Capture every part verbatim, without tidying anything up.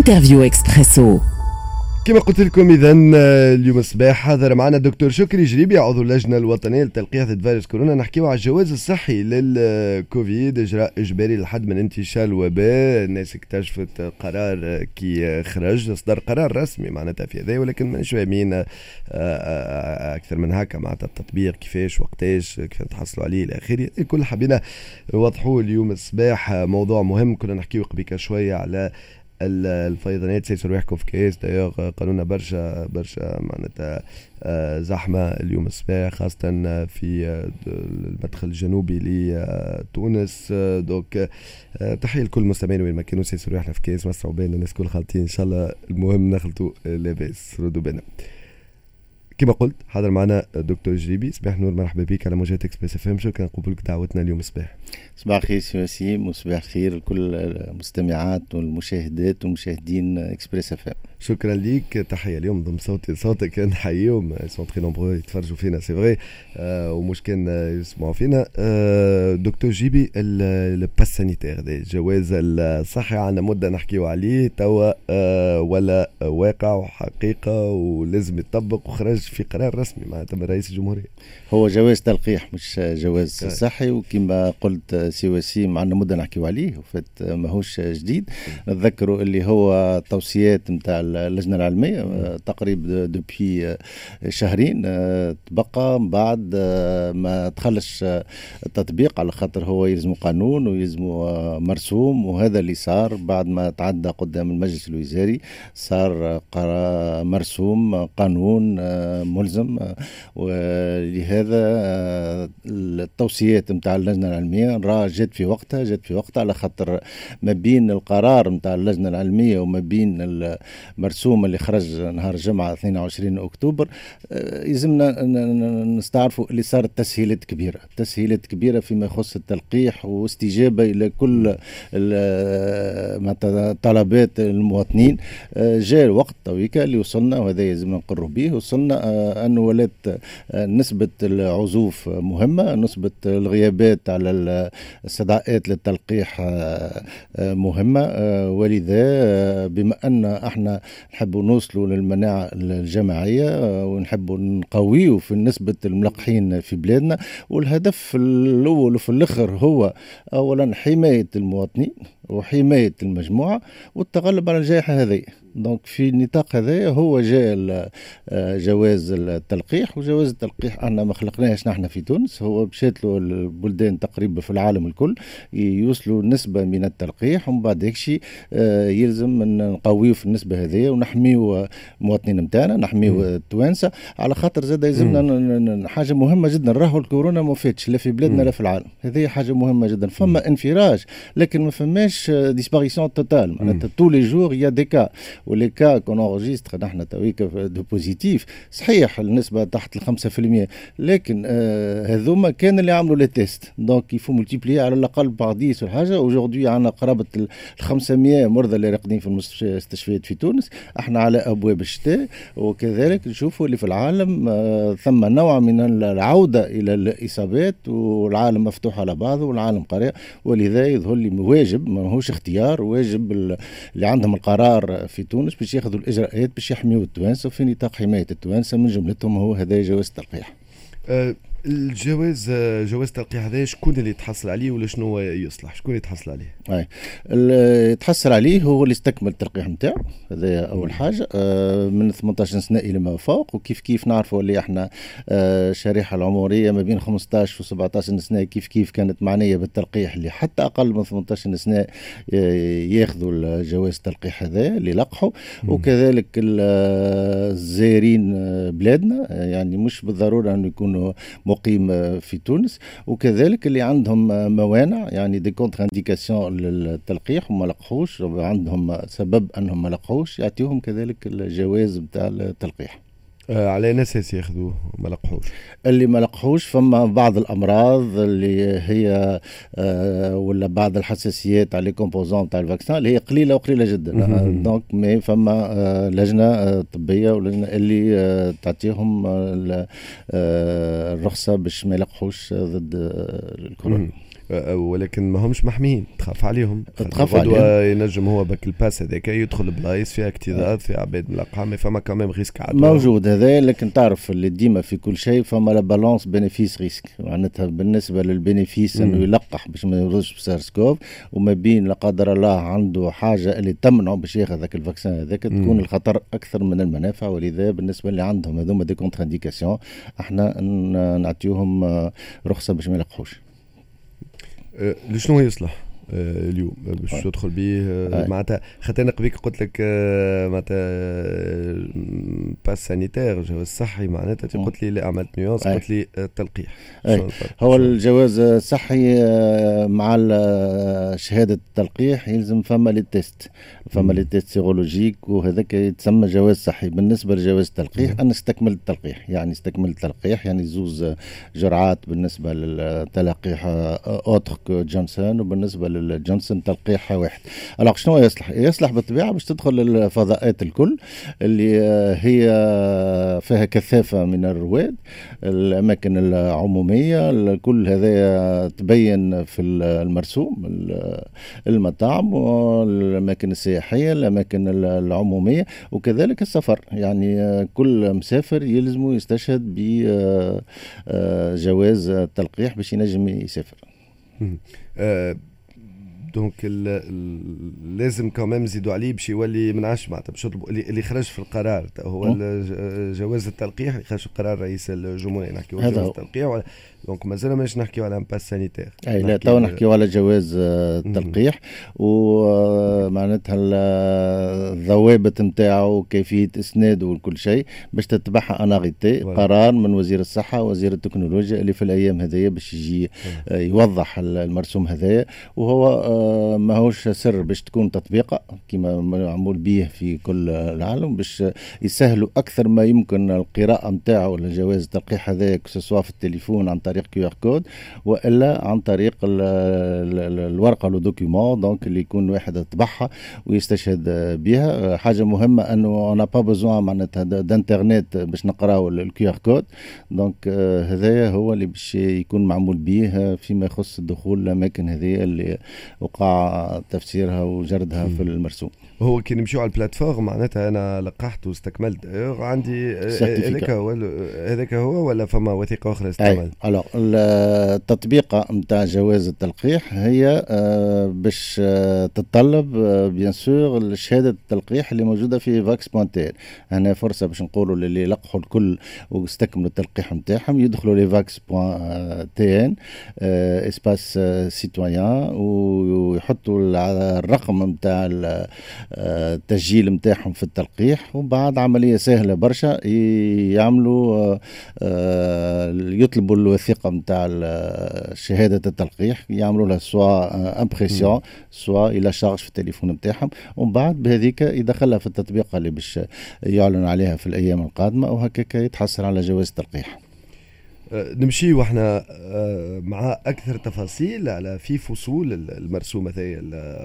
انترفيو اكسبريسو. كما قلت لكم إذا اليوم الصباح حاضر معنا الدكتور شكري جريبي عضو اللجنة الوطنية لتلقيح فيروس كورونا. نحكيو على الجواز الصحي للكوفيد، إجراء إجباري لحد من انتشار الوباء. الناس اكتشفت قرار كي خرج، أصدر قرار رسمي معناتها في هذا، ولكن مانيش فاهمين أكثر من هكا معناتها التطبيق كيفاش وقتاش كيف تحصلوا عليه إلى آخره. الكل حبينا نوضحوه اليوم الصباح. موضوع مهم كنا نحكيو قبيل شوية على الفيضانات سيصيروا يحكوا في كاس. دايوغ قانونا برشا برشا معناتها زحمة اليوم الصباح، خاصة في المدخل الجنوبي لتونس. دوك تحية لكل المستمعين وين ما كانوا سيصيروا يحنا في كاس مصر وبين الناس كل خالطين إن شاء الله. المهم نخلطوا لاباس ردوا بنا. كما قلت حاضر معنا دكتور جريبي. صباح نور، مرحبا بك على موجات اكسبريس اف ام. شكرا قبولك دعوتنا اليوم الصباح. صباح الخير سي وسيم، وصباح الخير لكل المستمعات والمشاهدات والمشاهدين اكسبريس اف ام. شكرا ليك. تحيه اليوم ضم صوتي صوتك نحييهم، سون تري نومبرو يتفرجوا فينا سي فري آه ومش كان يسمعوا فينا. آه دكتور جيبي، الباس سانيتير الجواز الصحي عندنا مده نحكيو عليه توا، آه ولا واقع وحقيقه ولازم يطبق وخرج في قرار رسمي معناتها من رئيس الجمهوريه؟ هو جواز تلقيح مش جواز صحي، وكما قلت سي وسيم عندنا مده نحكيو عليه وفات ماهوش جديد. نتذكروا اللي هو توصيات نتاع اللجنه العلميه تقريبا دوبي شهرين، تبقى بعد ما تخلش التطبيق على خاطر هو يلزم قانون ويلزم مرسوم، وهذا اللي صار بعد ما تعدى قدام المجلس الوزاري. صار مرسوم قانون ملزم، ولهذا التوصيات نتاع اللجنه العلميه راه جات في وقتها جات في وقتها على خاطر ما بين القرار نتاع اللجنه العلميه وما بين المرسوم اللي خرج نهار الجمعه اثنين وعشرين أكتوبر يلزمنا نستعرفوا اللي صارت تسهيلات كبيره تسهيلات كبيره فيما يخص التلقيح واستجابه الى كل طلبات المواطنين. جاء الوقت تويكا اللي وصلنا، وهذا يلزمنا نقروا به، وصلنا أن ولات نسبة العزوف مهمة، نسبة الغيابات على الاستدعاءات للتلقيح مهمة. ولذا بما أن احنا نحب نوصلوا للمناعة الجماعية ونحب نقويه في نسبة الملقحين في بلادنا، والهدف الأول وفي الآخر هو أولا حماية المواطنين وحماية المجموعة والتغلب على الجائحة هذه. دونك في النطاق هذا هو جاء جواز التلقيح. وجواز التلقيح احنا ما خلقناهش نحن في تونس، هو مشات له البلدان تقريبا في العالم الكل يوصلوا نسبة من التلقيح، ومن بعد هيك شيء يلزم نقويه في النسبة هذه ونحميو المواطنين نتاعنا، نحميو التوانسة، على خاطر زاد يلزمنا حاجة مهمة جدا. راهو الكورونا ما فاتش لا في بلادنا لا في العالم، هذه حاجة مهمة جدا. فما انفراج لكن ما فماش ديسباريسيون توتال، معناتها تو لي جور يا دي كا، ولي كا كون اونجستر نحن تويكا دو بوزيتيف. صحيح النسبه تحت الخمسة في المية، لكن آه هذوما كان اللي عملوا لي تيست. دونك يفو ملتيبلي على الاقل باغ عشرة ولا حاجه. اوجوردي عندنا قرابه ال خمسمية مرضى اللي راقدين في المستشفيات في تونس. احنا على ابواب الشتاء، وكذلك نشوفوا اللي في العالم آه ثم نوع من العوده الى الاصابات، والعالم مفتوح على بعضه والعالم قريب. ولذا يظهر لي واجب، ما هوش اختيار، واجب اللي عندهم القرار في تونس باش ياخذوا الاجراءات باش يحميوا التوانسه، وفي نطاق حمايه التوانسه من جملتهم هو هذا جواز التلقيح. أه الجواز جواز التلقيح هذا شكون اللي يتحصل عليه ولا شنو يصلح؟ شكون اللي يتحصل عليه؟ اي اللي يتحصل عليه هو اللي استكمل التلقيح نتاعو، هذا اول حاجه. آه من ثمانية عشر سنه الى ما فوق، وكيف كيف نعرفوا اللي احنا آه الشريحه العمريه ما بين خمسة عشر و سبعة عشر سنه كيف كيف كانت معنيه بالتلقيح، اللي حتى اقل من ثمانية عشر سنه ياخذوا الجواز التلقيح هذا اللي لقحوا. وكذلك الزائرين بلادنا، يعني مش بالضروره انه يكونوا مقيم في تونس، وكذلك اللي عندهم موانع يعني دي كونتر انديكاسيون للتلقيح وما لقحوش، عندهم سبب انهم ما لقحوش، يعطيهم كذلك الجواز بتاع التلقيح. آه على ناس ياخذوه ما لقحوش. اللي ما لقحوش فما بعض الامراض اللي هي آه ولا بعض الحساسيات على لي كومبوزون تاع الفاكسان اللي هي قليله وقليله جدا. دونك مي فما آه لجنه آه طبيه ولجنه اللي آه تعطيهم آه الرخصه باش ما يلقحوش ضد الكورونا. ولكن ما همش محميين، تخاف عليهم، تخاف عليهم. ينجم هو بك الباس هذاك يدخل بلايص فيها اكتظاظ فيها عباد ملقحه، ما فما كمان ريسك موجود هذا. لكن تعرف اللي ديما في كل شيء فما لا بالانس بينيفيس ريسك، معناتها بالنسبه للبينيفيس انه يلقح باش ما يوصلش بسارسكوف، وما بين لا قدر الله عنده حاجه اللي تمنعه باش ياخذ ذاك الفاكسان هذاك، تكون الخطر اكثر من المنافع. ولذا بالنسبه اللي عندهم هذوما دي كونتر انديكاسيون احنا نعطيوهم رخصه باش ما يلقحوش. أه لشنو يصلح أه اليوم باش تدخل به أه معناتها؟ خاطر انا قبيك قلت لك أه معناتها باس سانيتير جواز صحي، معناتها قلت لي لا عملت نيوانس، قلت لي التلقيح. هو الجواز الصحي مع شهاده التلقيح يلزم فما لي تيست، فما لي تيست سيرولوجيك، وهذاك يتسمى جواز صحي. بالنسبه لجواز التلقيح انا استكملت التلقيح، يعني استكملت التلقيح يعني زوز جرعات بالنسبه للتلقيح اوتر كو جونسون، وبالنسبه للجونسون تلقيح واحد. الوغ شنو يصلح؟ يصلح بالطبيعه باش تدخل الفضاءات الكل اللي هي فيها كثافه من الرواد، الاماكن العموميه الكل هذا تبين في المرسوم، المطاعم والاماكن السياحيه الاماكن العموميه، وكذلك السفر. يعني كل مسافر يلزم يستشهد بجواز التلقيح باش ينجم يسافر. دونك لازم كمان نزيدوا عليه باش يولي من عش معناتها باش اللي خرج في القرار هو جواز التلقيح، اللي خرج في قرار رئيس الجمهوريه نحكيو على جواز التلقيح. دونك مازال ماش نحكيو على باس سانيتير، اي لا تو نحكيو على جواز التلقيح، ومعناتها الضوابط نتاعو وكيفيه اسناده وكل شيء باش تتبعها اناغيتي قرار من وزير الصحه ووزير التكنولوجيا اللي في الايام هذيا باش يجي يوضح المرسوم هذايا. وهو ماهوش سر باش تكون تطبيقه كما معمول به في كل العالم، باش يسهلوا اكثر ما يمكن القراءه نتاعو لجواز التلقيح هذايا سواء في التليفون عن طريق كيو ار كود والا عن طريق ال ال الورقه لو دوكيومون، دونك اللي يكون واحد يطبعها ويستشهد بها. حاجه مهمه انه انا با بوزوان معناتها دانترنت باش نقراو الكيو ار كود، دونك هذايا هو اللي باش يكون معمول به فيما يخص الدخول الاماكن هذه اللي وقع تفسيرها وجردها في المرسوم. هو كي نمشيو على البلاتفورم معناتها انا لقحت واستكملت عندي هذاك هو هذاك هو ولا فما وثيقه اخرى استعمل؟ الوغ التطبيقه نتاع جواز التلقيح هي باش تتطلب بيان سور شهاده التلقيح اللي موجوده في فاكس بوانتير. هنا فرصه باش نقولوا للي لقحوا الكل واستكملوا التلقيح نتاعهم يدخلوا لي فاكس بوان تي ان اسباس سيتويان ويحطوا الرقم نتاع التسجيل نتاعهم في التلقيح، وبعد عمليه سهله برشا يعملوا يطلبوا الوثيقه نتاع شهاده التلقيح، يعملوا لها سوا امبريسيون سوا الى شارج في التليفون نتاعهم، ومن بعد بهذيك يدخلها في التطبيقه اللي باش يعلن عليها في الايام القادمه، وهكاك يتحصل على جواز التلقيح. نمشي واحنا مع اكثر تفاصيل على في فصول المرسوم هذايا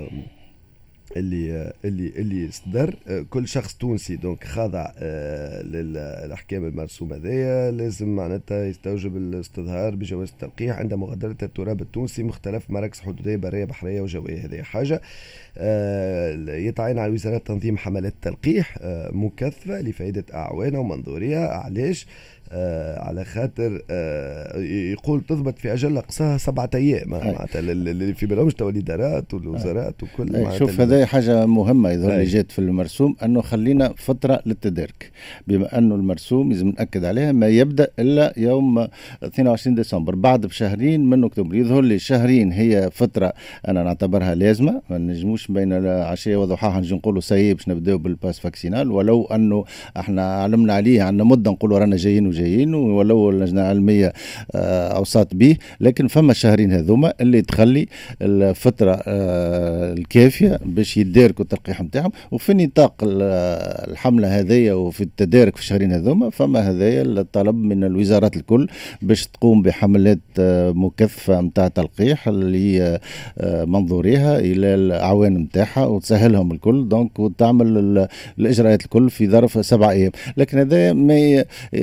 اللي اللي اللي صدر. كل شخص تونسي دونك خاضع للاحكام المرسوم هذايا لازم معناتها يستوجب الاستظهار بجواز التلقيح عند مغادره التراب التونسي مختلف مراكز حدوديه بريه بحريه وجويه. هذه حاجه يتعين على وزارات تنظيم حملات التلقيح مكثفه لفائده اعوانها ومنظوريها. علاش؟ آه على خاطر آه يقول تضبط في اجل اقصاها سبعة ايام معناتها اللي في بالهمش تو الادارات والوزارات وكل. شوف هذا حاجه مهمه اذا اللي جات في المرسوم انه خلينا فتره للتدارك، بما انه المرسوم لازم ناكد عليها ما يبدا الا يوم اثنين وعشرين ديسمبر، بعد بشهرين من اكتوبر. يظهر لي شهرين هي فتره انا نعتبرها لازمه، ما نجموش بين العشيه وضحاها نجي نقولوا سي باش نبداو بالباس فاكسينال، ولو انه احنا علمنا عليه عندنا مده نقولوا رانا جايين جايين ولو اللجنه العلميه اوصات به، لكن فما الشهرين هذوما اللي تخلي الفتره الكافيه باش يداركوا التلقيح نتاعهم. وفي نطاق الحمله هذيا وفي التدارك في الشهرين هذوما فما هذايا الطلب من الوزارات الكل باش تقوم بحملات مكثفه نتاع تلقيح اللي منظوريها الى الاعوان نتاعها وتسهلهم الكل، دونك وتعمل الاجراءات الكل في ظرف سبع ايام. لكن هذا ما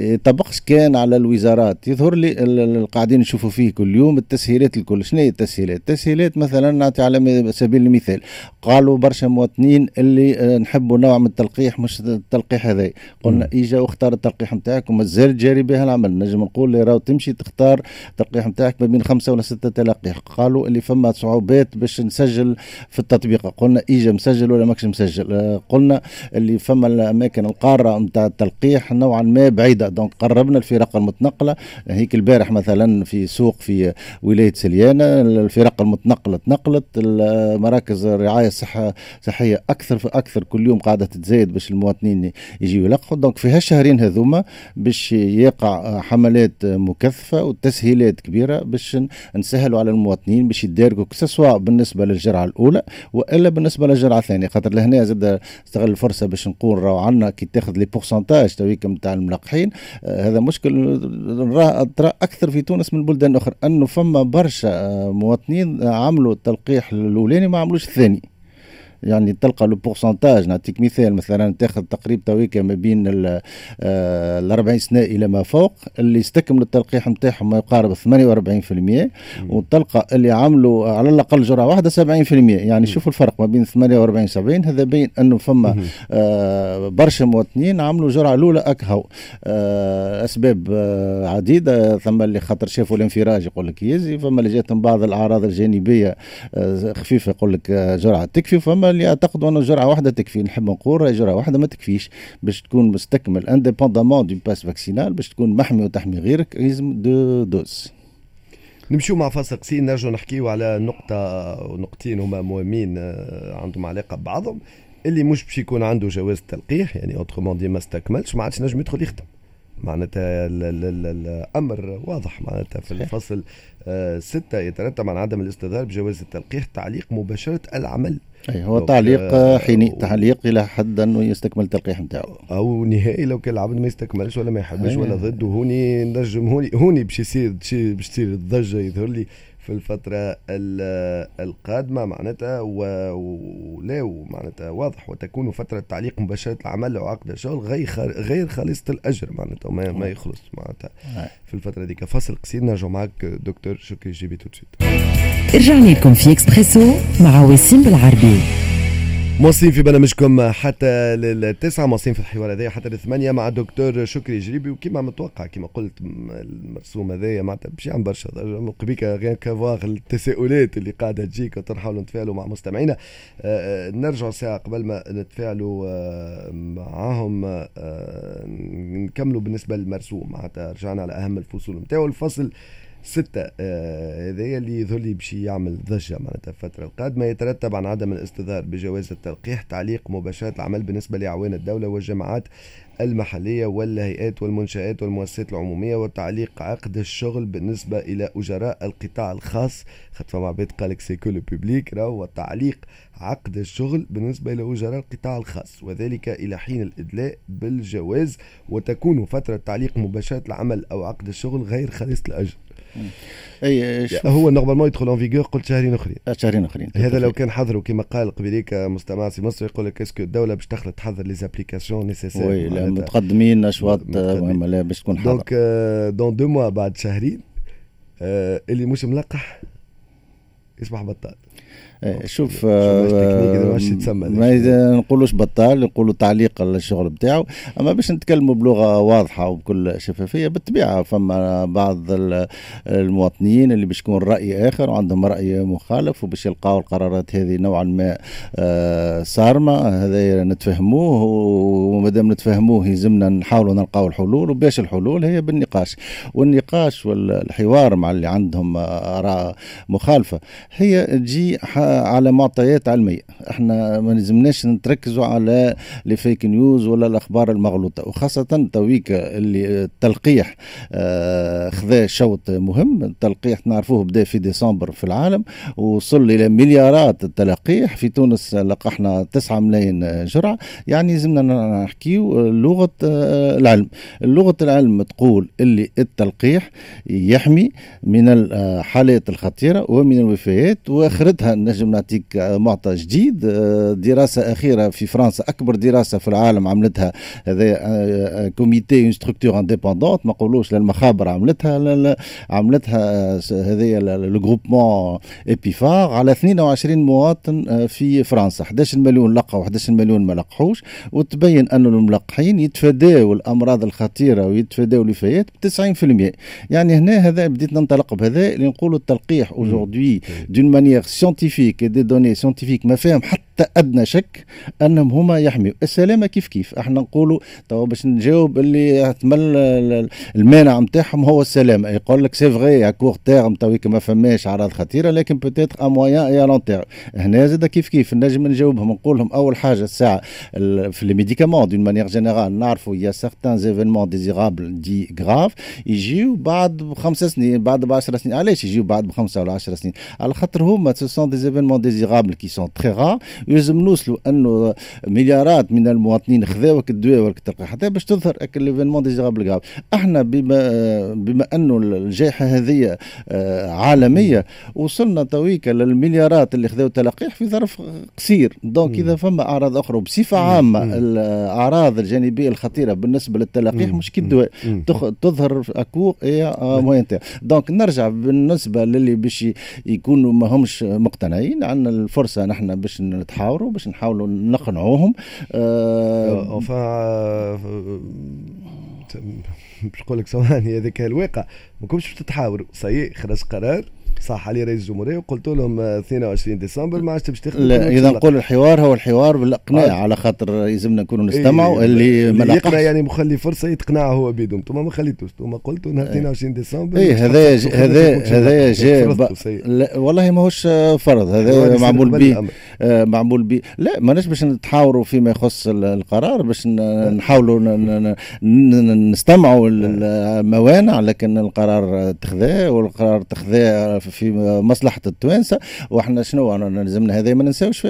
يطبقش كان على الوزارات. يظهر لي قاعدين نشوفوا فيه كل يوم التسهيلات الكل. شنو هي التسهيلات؟ التسهيلات مثلا نعطي على سبيل المثال، قالوا برشا مواطنين اللي نحبوا نوع من التلقيح مش التلقيح هذا، قلنا اجا واختار التلقيح نتاعك ومازال جاري بها العمل. نجم نقول لي راهو تمشي تختار التلقيح نتاعك ما بين خمسه ولا سته تلقيح. قالوا اللي فما صعوبات باش نسجل في التطبيق، قلنا اجا مسجل ولا ماكش مسجل. قلنا اللي فما الاماكن القاره نتاع التلقيح نوعا ما بعيده، دونك قربنا الفرق المتنقله. هيك البارح مثلا في سوق في ولايه سليانه الفرق المتنقله تنقلت، مراكز الرعايه الصحه صحيه اكثر فاكثر كل يوم قاعده تتزايد باش المواطنين يجيوا يلقحوا. دونك في هالشهرين هذوما باش يقع حملات مكثفه وتسهيلات كبيره باش نسهلوا على المواطنين باش يداركوا سواء بالنسبه للجرعه الاولى والا بالنسبه للجرعه الثانيه. خاطر لهنا زاد استغل الفرصه باش نقول راهو عندنا كي تاخذ لي بورسنتاج تويك نتاع الملقحين، آه هذا مشكل ترى اكثر في تونس من البلدان الاخرى، انه فما برشا آه مواطنين عملوا التلقيح الاولاني ما عملوش الثاني. يعني تلقى لو بورسنتاج، نعطيك مثال مثلا تاخذ تقريب تويكا ما بين ال أربعين سنه الى ما فوق اللي استكملوا التلقيح نتاعهم ما يقارب ثمانية وأربعين بالمئة، وتلقى اللي عملوا على الاقل جرعه واحده سبعين بالمئة. يعني شوفوا الفرق ما بين ثمانية وأربعين سبعين، هذا بين انه فما آه برشا مواطنين عملوا جرعه الاولى اكهو. آه اسباب آه عديده، ثم اللي خاطر شافوا الانفراج يقول لك يزي، فما اللي جاتهم بعض الاعراض الجانبيه آه خفيفه يقول لك آه جرعه تكفي، فما اللي يعتقدوا انه جرعه واحده تكفي. نحب نقول جرعه واحده ما تكفيش باش تكون مستكمل انديبوندامون دو باس فاكسينال، باش تكون محمي وتحمي غيرك لازم دو دوز. نمشيو مع فاصل قصير نرجعوا نحكيو على نقطه ونقطتين هما مهمين عندهم علاقه ببعضهم. اللي مش باش يكون عنده جواز تلقيح يعني اوترومون دي ما استكملش ما عادش نجم يدخل يخدم، معناتها الامر واضح. معناتها في الفصل آه ستة يترتب عن عدم الاستظهار بجواز التلقيح تعليق مباشره العمل. أي هو تعليق آه حيني تعليق الى حد انه يستكمل التلقيح نتاعو، او نهائي لو كان العبد ما يستكملش ولا ما يحبش ولا ضد. وهوني نجم هوني هوني باش يصير باش تصير الضجه يظهر لي في الفترة القادمة معناتها، ولا معناتها واضح وتكون فترة تعليق مباشرة العمل أو عقد الشغل غير غير خالصة الأجر معناتها وما ما يخلص معناتها في الفترة دي. فاصل قصير نرجع معك دكتور شكري جيبي توتشيت. رجعنا لكم في اكسبريسو مع وسيم بالعربي. موصين في برنامجكم حتى للتسعة، موصين في الحوار هذايا حتى للثمانية مع دكتور شكري جريبي. وكما متوقع كما قلت المرسوم هذايا معناتها باش يعمل برشا قبيك غير كفواغ التساؤلات اللي قاعدة تجيك وتنحاولوا نتفاعلوا مع مستمعينا. آه نرجع ساعة قبل ما نتفاعلوا آه معاهم آه نكملوا بالنسبة للمرسوم معناتها رجعنا على أهم الفصول نتاعو. الفصل ستة هذا آه اللي يظهر لي باش يعمل ضجة معناتها الفترة القادمة. يترتب عن عدم الاستظهار بجواز التلقيح تعليق مباشرة العمل بالنسبة لأعوان الدولة والجماعات المحلية والهيئات والمنشآت والمؤسسات العمومية، وتعليق عقد الشغل بالنسبة إلى أجراء القطاع الخاص. خطفة مع بيت قالك سيكول بيبليك راهو تعليق عقد الشغل بالنسبة إلى أجراء القطاع الخاص، وذلك إلى حين الإدلاء بالجواز. وتكون فترة تعليق مباشرة العمل أو عقد الشغل غير خالصة الأجر. اي هو نورمالمون يدخل اون فيغور قلت شهرين اخرين شهرين اخرين هذا لو كان حضروا كما قال قبيليك مستمع سي مصر يقول لك اسكو الدوله باش تخلط تحضر لي زابليكاسيون نيسيسير وي لا متقدمين اشواط مهمه لا باش تكون حاضر. دونك دون دو موا بعد شهرين اللي مش ملقح يصبح بطال. شوف ما نقولوش بطال نقولوا تعليق على الشغل بتاعه، اما باش نتكلموا بلغه واضحه وبكل شفافيه. بالطبيعه فما بعض المواطنين اللي باش يكون راي اخر وعندهم راي مخالف وباش يلقاو القرارات هذه نوعا ما صارمه. هذا نتفهموه، ومادام نتفهموه يلزمنا نحاولوا نلقاو الحلول، وباش الحلول هي بالنقاش. والنقاش والحوار مع اللي عندهم اراء مخالفه هي تجي على معطيات علميه. احنا ما لازمناش نتركزوا على لي فيك نيوز ولا الاخبار المغلوطه، وخاصه تويكا اللي التلقيح آه خذا شوط مهم. التلقيح نعرفوه بدا في ديسمبر في العالم ووصل الى مليارات التلقيح. في تونس لقحنا تسعة ملايين جرعه. يعني لازمنا نحكيو لغه آه العلم. لغه العلم تقول اللي التلقيح يحمي من الحالات الخطيره ومن الوفيات، واخرتها نجم نجم نعطيك معطى جديد. دراسة أخيرة في فرنسا، أكبر دراسة في العالم عملتها هذا كوميتي اون ستركتور انديبوندونت، ما نقولوش للمخابر عملتها، عملتها هذه لو جروبمون ايبيفار على اثنين وعشرين مواطن في فرنسا، احد عشر مليون لقوا واحد عشر مليون ما لقحوش، وتبين أن الملقحين يتفاداوا الأمراض الخطيرة ويتفاداوا الوفيات ب تسعين بالمئة. يعني هنا هذا بديت ننطلق بهذا اللي نقولوا التلقيح aujourd'hui d'une manière scientifique et des données scientifiques ما فيهم حتى أدنى شك أنهم هما يحميوا السلامة. كيف كيف احنا نقولوا تو باش نجاوب اللي احتمال المانع نتاعهم هو السلامة، يقول لك سي فغي ا كور تيرم تويك ما فماش أعراض خطيرة، لكن بوتيتر ا مويان اي لون تيرم. هنا زاد كيف كيف نجم نجاوبهم نقول لهم أول حاجة الساعة في لي ميديكامون دون مانيير جينيرال نعرفوا يا سيغتان زيفينمون ديزيرابل دي غراف يجيو بعد بخمس سنين بعد بعشر سنين. علاش يجيو بعد بخمسة ولا عشر سنين؟ على خاطر هما سو سون دي زيفينمون ديزيرابل كي سون تري رار، يلزم نوصلوا انه مليارات من المواطنين خذاوك الدواء ولا التلقيح حتى باش تظهر ليفينمون ديزيرابل غراف. احنا بما بما انه الجائحه هذه عالميه وصلنا تويك للمليارات اللي خذاو تلقيح في ظرف قصير. دونك اذا فما اعراض اخرى بصفه عامه الاعراض الجانبيه الخطيره بالنسبه للتلقيح مش كي الدواء تظهر اكور اي موين تاع. دونك نرجع بالنسبه للي باش يكونوا ما همش مقتنعين، عندنا الفرصه نحن باش نتحاوروا باش نحاولوا نقنعوهم. أه باش نقول لك ثواني هذاك الواقع ما كنتش باش تتحاوروا صحيح، خرج قرار صح عليه رئيس الجمهوريه وقلت لهم اثنين وعشرين ديسمبر ما عادش باش تخدم. لا اذا نقول الحوار هو الحوار بالاقناع آه. على خاطر يلزمنا نكونوا نستمعوا. إيه اللي ما يقنع يعني مخلي فرصه يتقنع هو بيدهم، انتم ما خليتوش، انتم قلتوا نهار اثنين وعشرين ديسمبر. اي هذا هذا هذا جاء لا والله ماهوش فرض، هذا معمول به آه معمول به. لا ماناش باش نتحاوروا فيما يخص القرار، باش نحاولوا نستمعوا الموانع، لكن القرار تخذاه والقرار تخذاه في مصلحة التوانسة. واحنا شنو لازمنا هذا ما ننساوش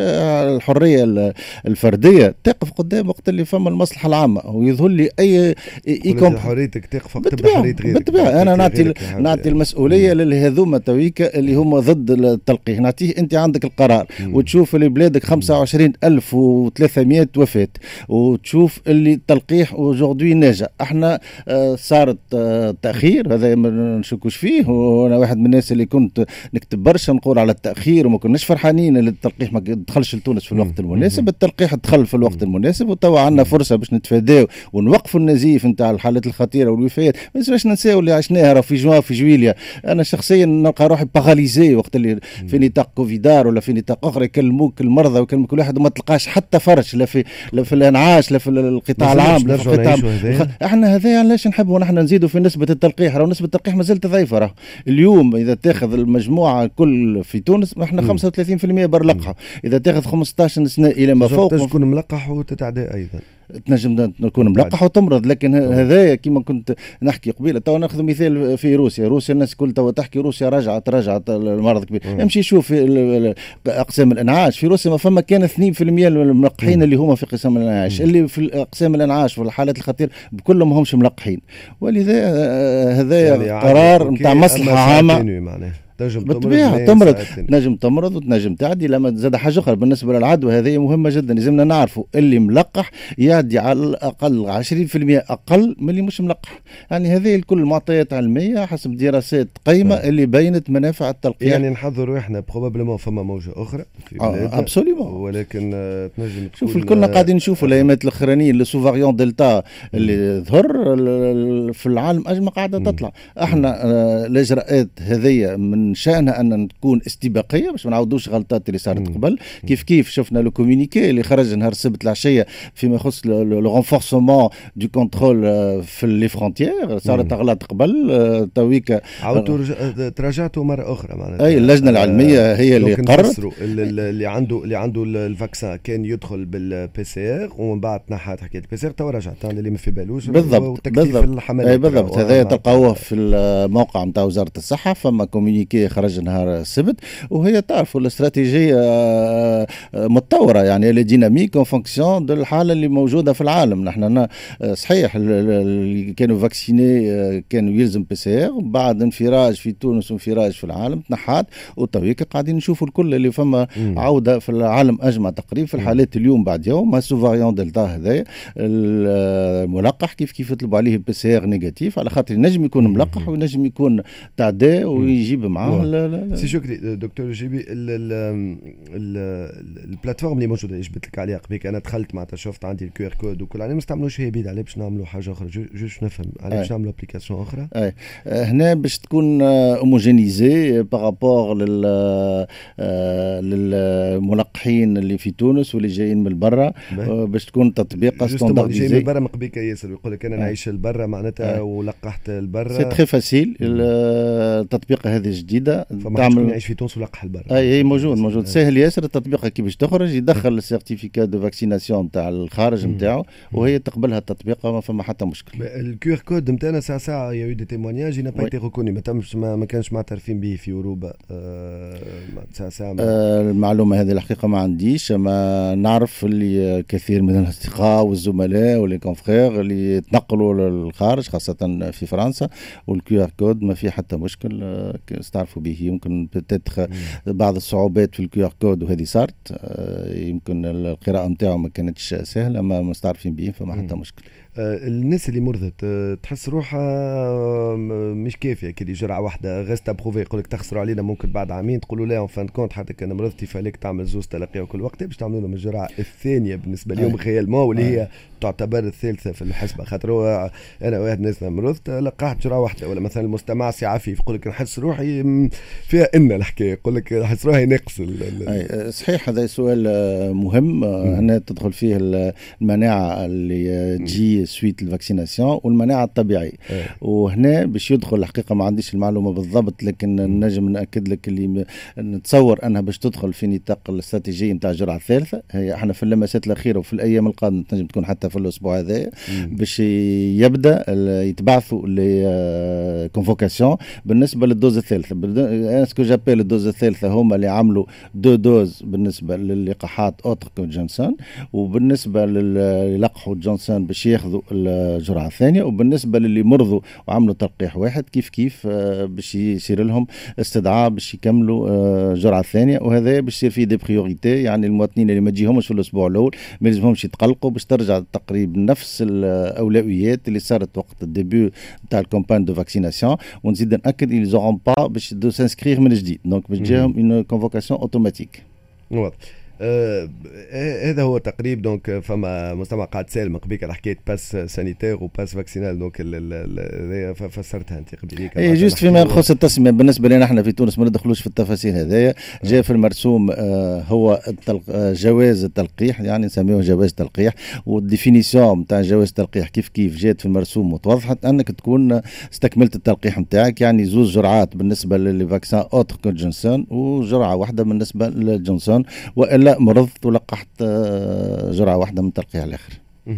الحرية الفردية تقف قدام وقت اللي فما المصلحة العامة، ويظهر لي اي ايكم حريتك تقف وقت حرية غيرك. بالطبيعة انا نعطي نعطي المسؤولية لهذوما تويكا اللي هم ضد التلقيح، نعطيه انت عندك القرار مم. وتشوف اللي بلادك خمسة وعشرين ألف وثلاثمائة وفاة، وتشوف اللي التلقيح اوجوردي ناجح. احنا آه صارت آه تأخير، هذا ما نشكوش فيه، وانا واحد من الناس اللي كنت نكتب برشا نقول على التأخير وما كناش فرحانين اللي التلقيح ما دخلش لتونس في الوقت المناسب. التلقيح دخل في الوقت المناسب، وتوا عندنا فرصة باش نتفاداو ونوقفوا النزيف نتاع الحالات الخطيرة والوفيات. ما نساوش ننساو اللي عشناها في جوان في جويليا. انا شخصيا نلقى روحي باغاليزي وقت اللي في نطاق كوفيدار ولا في نطاق اخرى يكلموك المرضى ويكلموك كل واحد وما تلقاش حتى فرش لا في لا في الانعاش لا في القطاع العام لا في القطاع. احنا هذا علاش نحبوا نحن نزيدوا في نسبة التلقيح، راه نسبة التلقيح مازالت ضعيفة. راه اليوم اذا تاخذ المجموعة كل في تونس احنا خمسة وثلاثين بالمئة برلقحة، اذا تاخذ خمسطاش سنة الى ما فوق تكون ملقح وتتعدى ايضا تنجم نكون ملقح وتمرض. لكن هذايا كما كنت نحكي قبيله. تو ناخذ مثال في روسيا، روسيا الناس كل تو تحكي روسيا رجعت رجعت المرض كبير. امشي شوف في اقسام الانعاش في روسيا ما فما كان اثنين بالمئة الملقحين اللي هما في قسم الانعاش، اللي في اقسام الانعاش والحالات الخطير كلهم ما همش ملقحين. ولذا هذايا يعني قرار نتاع مصلحه عامه. بالطبيعة تمرض تنجم تمرض وتنجم تعدي. لما زاد حاجة أخرى بالنسبة للعدوى هذه مهمة جدا، لازمنا نعرفوا اللي ملقح يعدي على الأقل عشرين بالمئة أقل من اللي مش ملقح. يعني هذه الكل معطيات علمية حسب دراسات قيمة آه. اللي بينت منافع التلقيح. يعني نحضروا احنا بروبابلمون فما موجة أخرى في بلادنا آه أبسوليومون، ولكن آه تنجم شوف الكلنا قاعدين نشوفوا الأيامات الأخرانيين لسو فاريون دلتا اللي ظهر في العالم أجمع قاعدة تطلع. احنا آه الإجراءات هذه من شأنها أن تكون استباقية باش ما نعاودوش غلطات اللي صارت قبل. كيف كيف شفنا لو كومونيكي اللي خرج نهار السبت العشية فيما يخص لو رونفورسمون دو كونترول في لي فرونتيير. صارت أغلاط قبل تويكا عاودتوا تراجعتوا مرة أخرى معناتها. أي اللجنة العلمية هي اللي قررت اللي عنده اللي عنده الفاكسان كان يدخل بالبي سي ار ومن بعد تنحات حكاية البي سي ار، توا رجعت اللي ما في بالوش. بالضبط بالضبط. أي بالضبط. هذا تلقاوه في الموقع نتاع وزارة الصحة، فما كومونيكي كوميونيكي خرج نهار السبت، وهي تعرفوا الاستراتيجيه متطوره يعني اللي ديناميك اون فونكسيون دو الحاله اللي موجوده في العالم. نحن صحيح اللي كانوا فاكسيني كانوا يلزم بي سي ار، بعد انفراج في تونس وانفراج في العالم تنحات، وتويك قاعدين نشوفوا الكل اللي فما مم. عوده في العالم اجمع تقريبا في الحالات اليوم بعد يوم. هاسو فاريون دلتا هذايا الملقح كيف كيف يطلبوا عليه البي سي ار نيجاتيف، على خاطر ينجم يكون ملقح وينجم يكون تعداء ويجيب معاه. سي شكري دكتور جيبي، البلاتفورم اللي موجوده اللي جبت لك عليها قبيك، انا دخلت معناتها شفت عندي الكيو ار كود وكل، على ما نستعملوش هي بيد عليه باش نعملوا حاجه اخرى، جوست نفهم عليه باش نعملوا ابليكاسيون اخرى. اي هنا باش تكون هوموجينيزي بارابور لل للملقحين اللي في تونس واللي جايين من برا، باش تكون تطبيق ستاندارديزي. جاي من برا من قبيك ياسر يقول لك انا نعيش لبرا معناتها ولقحت لبرا، سي تري فاسيل. التطبيقه هذه جديده تعمل يعيش في تونس ولقح لبرا. اي موجود موجود سهل ياسر. التطبيقه كي باش تخرج يدخل السيرتيفيكا دو فاكسيناسيون نتاع الخارج نتاعو وهي تقبلها التطبيقه، ما فما حتى مشكل. الكيو ار كود نتاعنا ساعه ساعه يا دي تيمونياج n'a pas été reconnu، ما تمش ما كانش معترفين به في اوروبا. ساعه ساعه المعلومه هذه الحقيقه ما عنديش، ما نعرف اللي كثير من الاصدقاء والزملاء واللي كونفرير اللي تنقلوا للخارج خاصه في فرنسا، والكيو ار كود ما في حتى مشكل استعرفوا به. يمكن بتتخ بعض الصعوبات في الكيو ار كود وهذه صارت، يمكن القراءه نتاعو ما كانتش سهله، ما مستعرفين به فما حتى مشكل. الناس اللي مرضت تحس روحها مش كافيه كي جرعه واحده غيست ابروفي، يقول لك تخسروا علينا ممكن بعد عامين، تقولوا لا اون فان كونت حتى كان مرضتي فالك تعمل زوز تلقيها كل وقت، باش تعملوا لهم الجرعه الثانيه بالنسبه لهم خيالمون واللي هي تعتبر الثالثه في الحسبه، خاطر انا واحد ناس مرضت لقحت جرعه واحده. ولا مثلا المستمع سي عفيف يقول لك نحس روحي فيها ان الحكايه، يقول لك نحس روحي ناقص. صحيح هذا سؤال مهم. هنا تدخل فيه المناعه اللي تجي سويت الفاكسيناسيون والمناعه الطبيعيه. أيه. وهنا باش يدخل الحقيقه ما عنديش المعلومه بالضبط، لكن نجم ناكد لك اللي نتصور انها باش تدخل في نطاق الاستراتيجيه نتاع الجرعه الثالثه. هي احنا في اللمسات الاخيره وفي الايام القادمه تنجم تكون حتى في الاسبوع هذا باش يبدا يتبعثوا لي كونفوكاسيون بالنسبه للدوز الثالثه. اسكو جابيل الدوز الثالثه هما اللي عملوا دو دوز بالنسبه للقاحات اوتر كو جونسون، وبالنسبه للي لقحوا جونسون باش ياخذوا الجرعه الثانيه، وبالنسبه للي مرضوا وعملوا تلقيح واحد كيف كيف باش يصير لهم استدعاء باش يكملوا الجرعه الثانيه. وهذا باش يصير فيه دي بريوريتي، يعني المواطنين اللي ما تجيهمش في الاسبوع الاول ما لازمهمش يتقلقوا، باش ترجع تقريبا نفس الاولويات اللي صارت وقت الديبي نتاع الكامبان دو فاكسيناسيون. ونزيد ناكد ils auront pas باش دو سانسكرير من جديد، دونك باش تجيهم اون كونفوكاسيون اوتوماتيك. واضح. آه هذا هو تقريب. دونك فما مستمع قاعد سال من قبيل على حكايه باس سانيتير وباس فاكسينال، دونك فسرتها انت قبيل. اي جوست فيما يخص التسميه بالنسبه لنا احنا في تونس ما ندخلوش في التفاصيل هذايا. جاء في المرسوم آه هو التلق... آه جواز التلقيح، يعني نسميه جواز تلقيح، والديفينيسيون نتاع جواز التلقيح كيف كيف جات في المرسوم وتوضحت انك تكون استكملت التلقيح نتاعك، يعني زوج جرعات بالنسبه للفاكسان اوتر كو جونسون وجرعه واحده بالنسبه للجونسون، والا مرضت ولقحت جرعة واحدة من التلقيح الآخر.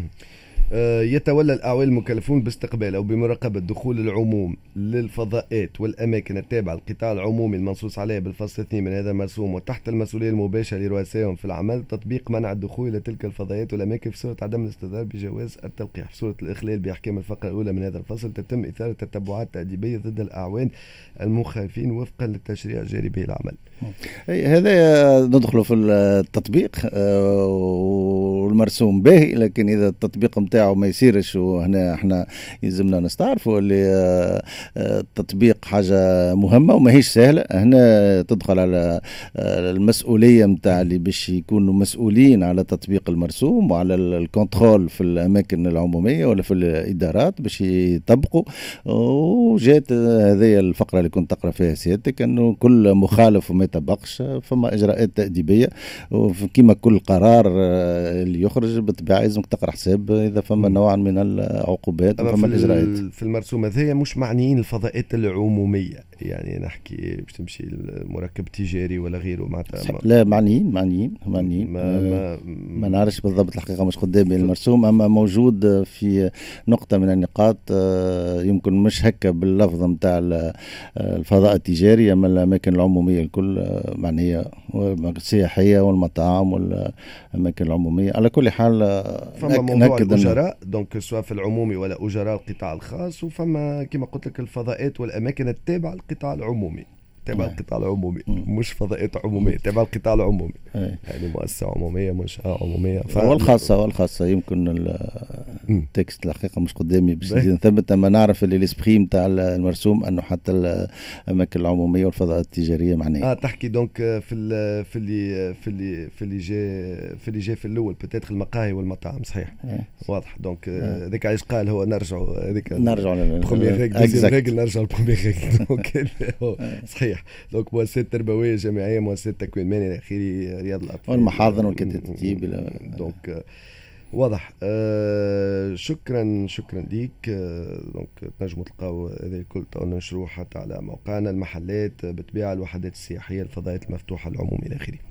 يتولى الأعوان المكلفون باستقبال أو بمراقبة دخول العموم للفضاءات والأماكن التابعة للقطاع العمومي المنصوص عليه بالفصل اثنين من هذا المرسوم، وتحت المسؤولية المباشرة لرؤسائهم في العمل تطبيق منع الدخول إلى تلك الفضاءات والأماكن في صورة عدم الاستئذان بجواز التلقيح. في صورة الإخلال بأحكام الفقرة الأولى من هذا الفصل تتم إثارة تتبعات تأديبية ضد الأعوان المخالفين وفقا للتشريع الجاري به العمل. هذا ندخل في التطبيق والمرسوم باهي، لكن إذا التطبيق متاعه ما يصيرش، وهنا احنا يلزمنا نستعرفوا اللي التطبيق حاجة مهمة وما هيش سهلة. هنا تدخل على المسؤولية متاع اللي باش يكونوا مسؤولين على تطبيق المرسوم وعلى الكنترول في الأماكن العمومية ولا في الإدارات باش يطبقوا. وجات هذه الفقرة اللي كنت تقرأ فيها سيادتك أنه كل مخالف وما يطبقش فما إجراءات تأديبية، وكما كل قرار اللي يخرج بالطبيعه لازمك تقرا حساب اذا فما نوع من العقوبات وفما الاجراءات. في المرسوم هذايا مش معنيين الفضاءات العموميه، يعني نحكي باش تمشي المركب تجاري ولا غيره معناتها لا معنيين معنيين معنيين ما, ما, ما نعرفش بالضبط الحقيقه مش قدامي المرسوم، اما موجود في نقطه من النقاط يمكن مش هكا باللفظ نتاع الفضاء التجاري، اما الاماكن العموميه الكل معنيه السياحيه والمطاعم والاماكن العموميه. على كل حال فما موضوع الاجراء دونك سواء في العمومي ولا اجراء القطاع الخاص، وفما كما قلت لك الفضاءات والاماكن التابعه للقطاع العمومي، تابع القطاع العمومي مش فضاءات عموميه، تابع القطاع العمومي يعني مؤسسه عموميه منشاه عموميه والخاصه والخاصه يمكن التكست الحقيقه مش قدامي باش نثبت، اما نعرف اللي الاسبري نتاع المرسوم انه حتى الاماكن العموميه والفضاءات التجاريه معناها اه تحكي دونك في ال في اللي في اللي في اللي جاي في اللي جاي في الاول بتاتخ المقاهي والمطاعم صحيح واضح. دونك هذاك علاش قال هو نرجعوا هذيك نرجعوا للبروميير ريغل نرجعوا للبروميير ريغل دونك صحيح. دونك مؤسسات تربويه جامعيه مؤسسات تكوين مهني الى اخره رياض الاطفال والمحاضن والكتاتيب دونك واضح. آه شكرا شكرا ليك. آه دونك تنجموا تلقاو هذا الكل ننشروه حتى على موقعنا، المحلات بتبيع الوحدات السياحيه الفضاءات المفتوحه العمومي الى اخره.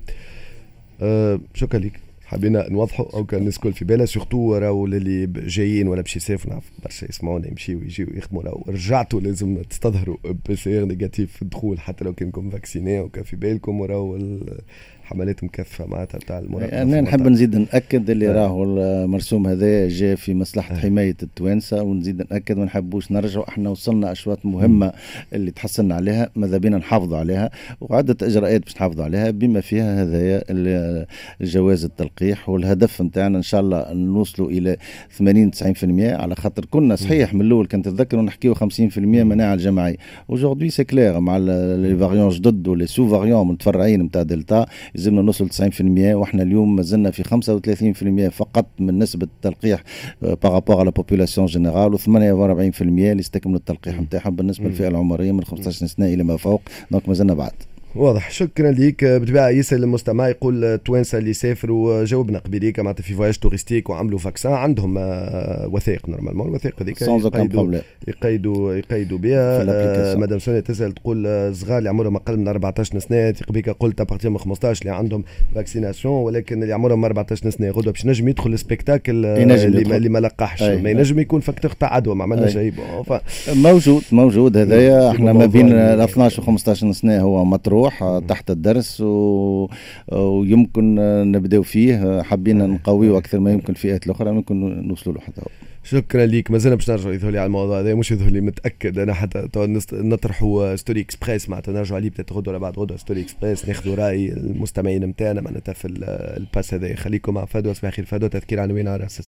آه شكرا لك. حبينا نوضحوا او كان الناس كل في بالها سورتو راهو اللي جايين ولا باش يسافروا نعرف برشا يسمعونا يمشيوا ويجيوا يخدموا، راهو رجعتوا لازم تستظهروا بي سي ار نيجاتيف في الدخول حتى لو كانكم فاكسيني وكان في بالكم، وراهو حملات مكثفه معناتها تاع المراقبه. انا نحب نزيد ناكد اللي راهو المرسوم هذا جاء في مصلحه حمايه التوانسه، ونزيد ناكد ما نحبوش نرجعوا، احنا وصلنا اشواط مهمه اللي تحصلنا عليها ماذا بينا نحافظوا عليها، وعده اجراءات باش نحافظوا عليها بما فيها هذايا الجواز التلقيح، والهدف نتاعنا ان شاء الله نوصلوا الى ثمانين تسعين بالمئة، على خاطر كنا صحيح من الاول كنت تذكروا نحكيوا خمسين بالمئة مناعه الجماعيه، وجوردي سي كلير مع لي فاريون جدد ولي سو فاريون متفرعين نتاع دلتا لازمنا نوصل تسعين بالمئة، واحنا اليوم مازلنا في خمسة وثلاثين بالمئة فقط من نسبه التلقيح بارابور على بوبولاسيون جينيرال، و48% اللي استكملوا التلقيح نتاعهم بالنسبه للفئه العمريه من خمسة عشر سنه الى ما فوق، دونك مازلنا بعد. واضح. شكرا ليك. بالطبيعه يسال المستمع يقول التوانسه اللي سافروا جاوبنا قبيليك معناتها في فواياج توريستيك وعملوا فاكسان عندهم وثائق نورمالمون، الوثائق هذيك يقيدوا يقيدوا يقيدوا بها. مدام سونيا تسال تقول صغار اللي عمرهم اقل من أربعة عشر سنه تقبيك قلت ابارتي من خمسة عشر اللي عندهم فاكسيناسيون، ولكن اللي عمرهم أربعة عشر سنه غدوه باش نجم يدخل السبيكتاكل اللي, اللي ما لقحش، ما ينجم يكون فاكتور تاع عدوى ما عملنا شيء موجود موجود هذايا. احنا ما بين ال اثناش و خمسة عشر سنه هو مطروح تحت الدرس و... ويمكن نبداو فيه، حابين نقويه اكثر ما يمكن الفئات الاخرى ممكن نوصلوا له حتى هو. شكرا ليك. مازلنا باش نرجعوا يظهر لي على الموضوع هذا، مش يظهر لي متاكد انا حتى نطرحوا ستوري اكسبريس معناتها نرجعوا عليه بتاع غدوه ولا بعد غدوه ستوري اكسبريس ناخذوا راي المستمعين نتاعنا معناتها في الباس هذا. خليكم مع فدوى. صباح الخير فدوى. تذكير عناوين على